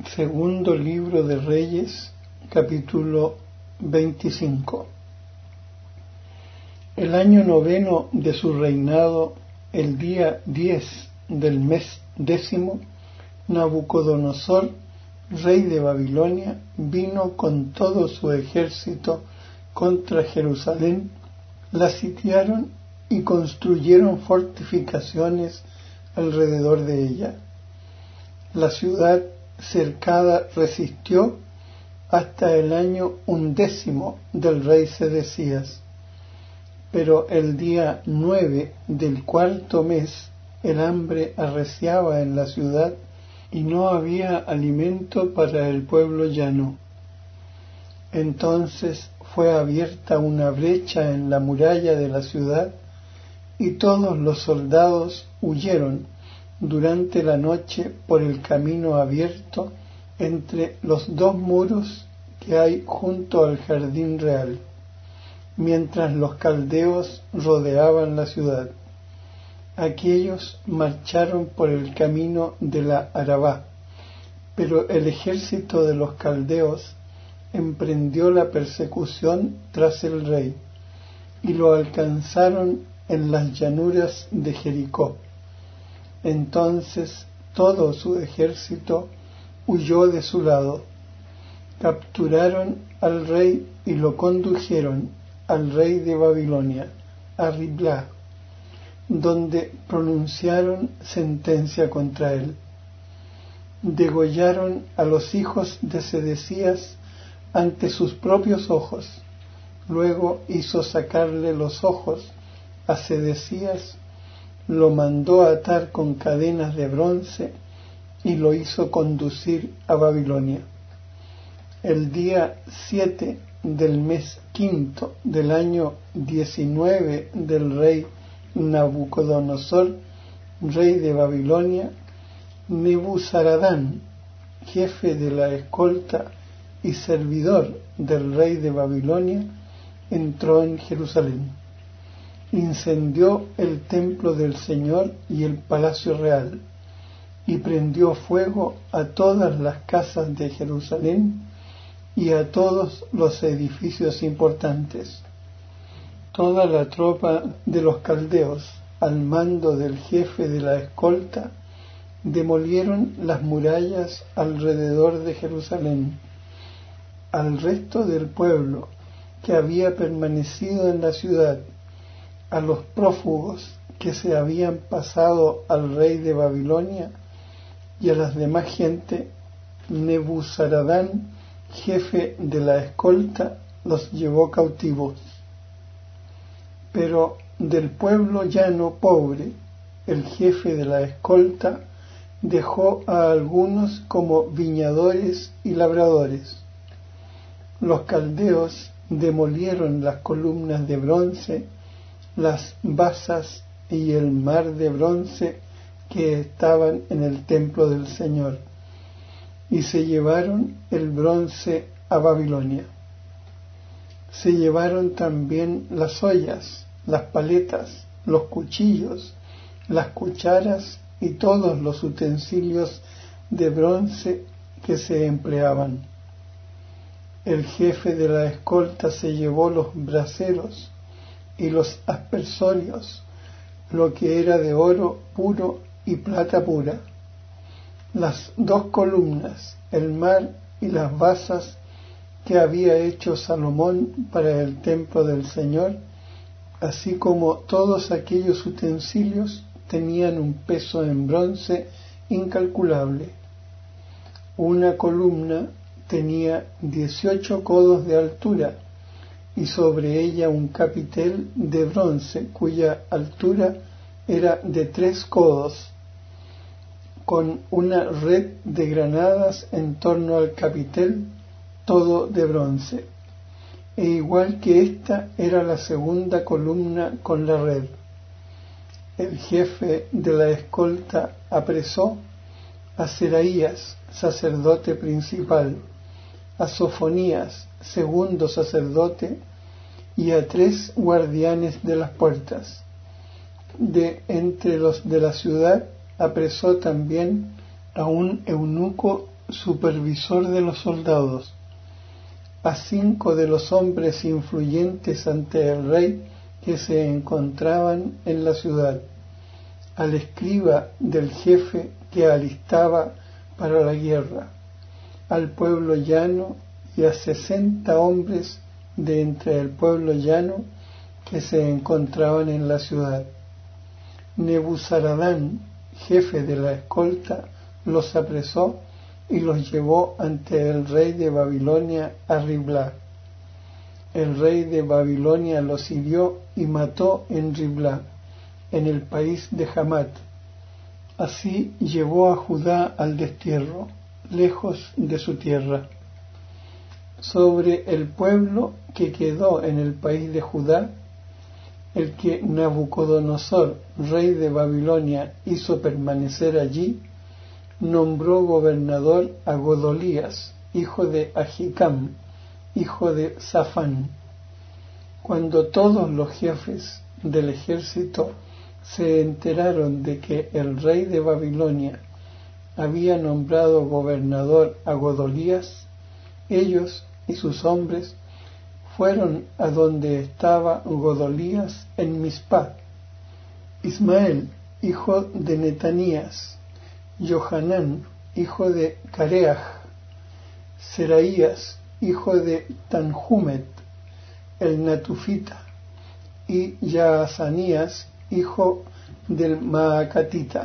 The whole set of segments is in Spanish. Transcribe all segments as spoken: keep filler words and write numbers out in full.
Segundo libro de Reyes, capítulo veinticinco. El año noveno de su reinado, el día diez del mes décimo, Nabucodonosor, rey de Babilonia, vino con todo su ejército contra Jerusalén, la sitiaron y construyeron fortificaciones alrededor de ella. La ciudad cercada resistió hasta el año undécimo del rey Sedecías, pero el día nueve del cuarto mes el hambre arreciaba en la ciudad y no había alimento para el pueblo llano. Entonces fue abierta una brecha en la muralla de la ciudad y todos los soldados huyeron durante la noche por el camino abierto entre los dos muros que hay junto al jardín real, mientras los caldeos rodeaban la ciudad. Aquellos marcharon por el camino de la Arabá, pero el ejército de los caldeos emprendió la persecución tras el rey y lo alcanzaron en las llanuras de Jericó. Entonces todo su ejército huyó de su lado. Capturaron al rey y lo condujeron al rey de Babilonia, a Riblá, donde pronunciaron sentencia contra él. Degollaron a los hijos de Sedecías ante sus propios ojos. Luego hizo sacarle los ojos a Sedecías, lo mandó a atar con cadenas de bronce y lo hizo conducir a Babilonia. El día siete del mes quinto del año diecinueve del rey Nabucodonosor, rey de Babilonia, Nebuzaradán, jefe de la escolta y servidor del rey de Babilonia, entró en Jerusalén. Incendió el templo del Señor y el palacio real, y prendió fuego a todas las casas de Jerusalén y a todos los edificios importantes. Toda la tropa de los caldeos, al mando del jefe de la escolta, demolieron las murallas alrededor de Jerusalén. Al resto del pueblo que había permanecido en la ciudad, a los prófugos que se habían pasado al rey de Babilonia y a las demás gente, Nebuzaradán, jefe de la escolta, los llevó cautivos. Pero del pueblo llano pobre, el jefe de la escolta dejó a algunos como viñadores y labradores. Los caldeos demolieron las columnas de bronce, las basas y el mar de bronce que estaban en el templo del Señor, y se llevaron el bronce a Babilonia. Se llevaron también las ollas, las paletas, los cuchillos, las cucharas y todos los utensilios de bronce que se empleaban. El jefe de la escolta se llevó los braseros y los aspersorios, lo que era de oro puro y plata pura, las dos columnas, el mar y las basas que había hecho Salomón para el templo del Señor, así como todos aquellos utensilios tenían un peso en bronce incalculable. Una columna tenía dieciocho codos de altura y sobre ella un capitel de bronce cuya altura era de tres codos, con una red de granadas en torno al capitel, todo de bronce, e igual que ésta era la segunda columna con la red. El jefe de la escolta apresó a Seraías, sacerdote principal, a Sofonías, segundo sacerdote, y a tres guardianes de las puertas. De entre los de la ciudad apresó también a un eunuco supervisor de los soldados, a cinco de los hombres influyentes ante el rey que se encontraban en la ciudad, al escriba del jefe que alistaba para la guerra, al pueblo llano y a sesenta hombres de entre el pueblo llano que se encontraban en la ciudad. Nebuzaradán, jefe de la escolta, los apresó y los llevó ante el rey de Babilonia a Riblá. El rey de Babilonia los hirió y mató en Riblá, en el país de Hamat. Así llevó a Judá al destierro, lejos de su tierra. Sobre el pueblo que quedó en el país de Judá, el que Nabucodonosor, rey de Babilonia, hizo permanecer allí, nombró gobernador a Godolías, hijo de Ahicam, hijo de Safán. Cuando todos los jefes del ejército se enteraron de que el rey de Babilonia había nombrado gobernador a Godolías, ellos y sus hombres fueron a donde estaba Godolías en Mizpá. Ismael, hijo de Netanías, Johanán, hijo de Careaj, Seraías, hijo de Tanhumet, el Natufita, y Yaazanías, hijo del Maacatita.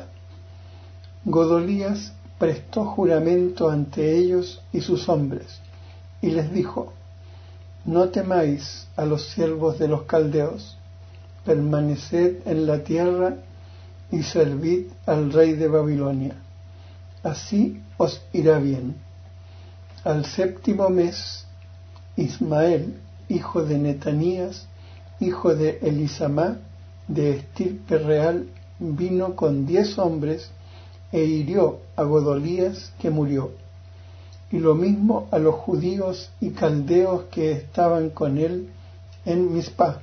Godolías prestó juramento ante ellos y sus hombres, y les dijo: no temáis a los siervos de los caldeos, permaneced en la tierra y servid al rey de Babilonia. Así os irá bien. Al séptimo mes, Ismael, hijo de Netanías, hijo de Elisamá, de estirpe real, vino con diez hombres e hirió a Godolías, que murió, y lo mismo a los judíos y caldeos que estaban con él en Mizpá.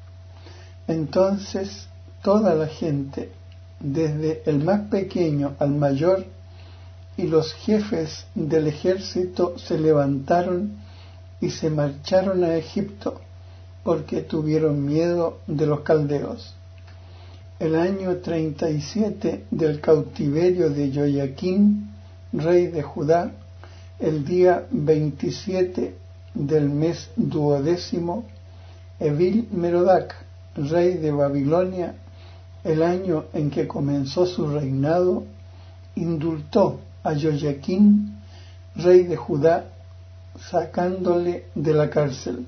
Entonces toda la gente, desde el más pequeño al mayor, y los jefes del ejército se levantaron y se marcharon a Egipto, porque tuvieron miedo de los caldeos. El año treinta y siete del cautiverio de Joyaquín, rey de Judá, el día veintisiete del mes duodécimo, Evil Merodac, rey de Babilonia, el año en que comenzó su reinado, indultó a Joyaquín, rey de Judá, sacándole de la cárcel.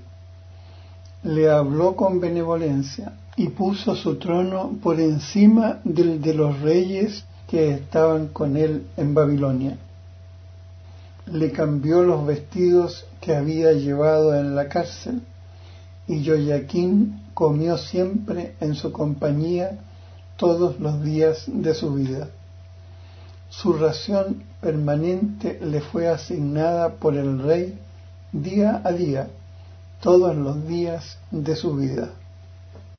Le habló con benevolencia y puso su trono por encima del de los reyes que estaban con él en Babilonia. Le cambió los vestidos que había llevado en la cárcel, y Joyaquín comió siempre en su compañía todos los días de su vida. Su ración permanente le fue asignada por el rey día a día, todos los días de su vida.